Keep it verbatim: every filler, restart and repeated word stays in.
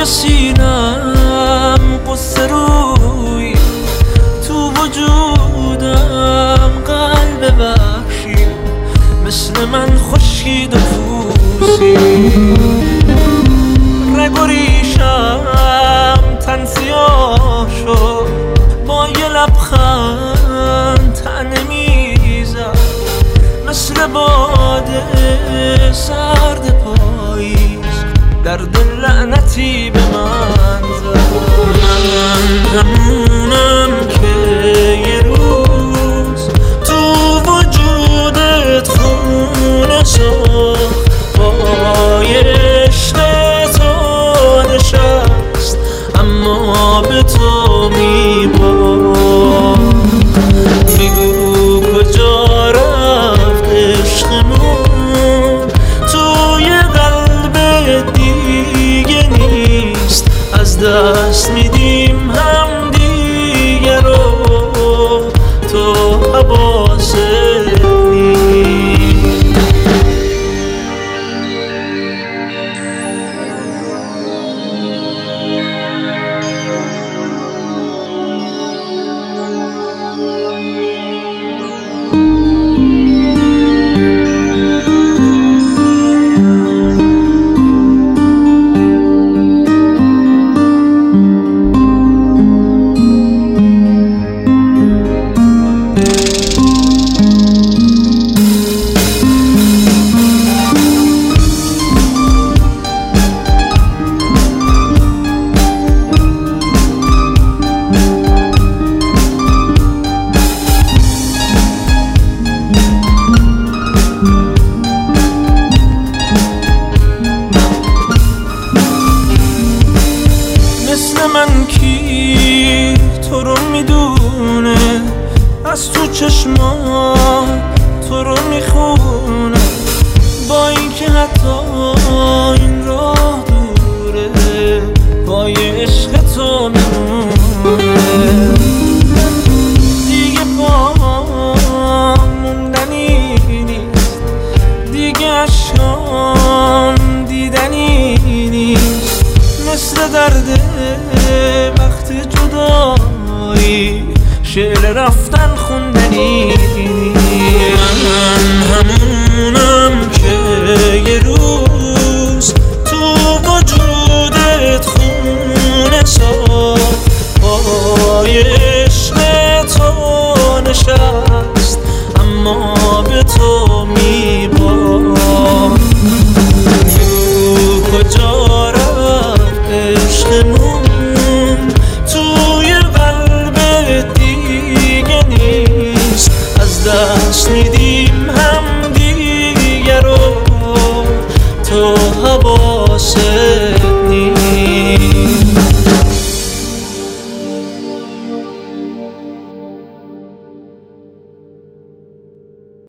توی سینم قصه روی، تو وجودم قلب وحشی، مثل من خشکید و پوسی. رگ و ریشم تن سیاه شد، با یه لبخند طعنه میزد، مثل باده سرد پاییز در دل لعنتی به من زد. من همونم که یه روز تو وجودت خونه ساخت، پای عشق تو نشست، اما به تو میباخت. میگو کجا رفت عشقمون، توی قلب دیگه نیست، از دست میدیم هم دیگه رو، تو حواست نیست. من کی تو رو میدونه، از تو چشما تو رو میخونه، با اینکه حتی این راه دوره، پای عشق تو میمونه. دیگه پا موندنی نیست، دیگه اشکام دیدنی نیست، مثل درد وقت جدایی شعر رفتن خوندنی. من همونم که یه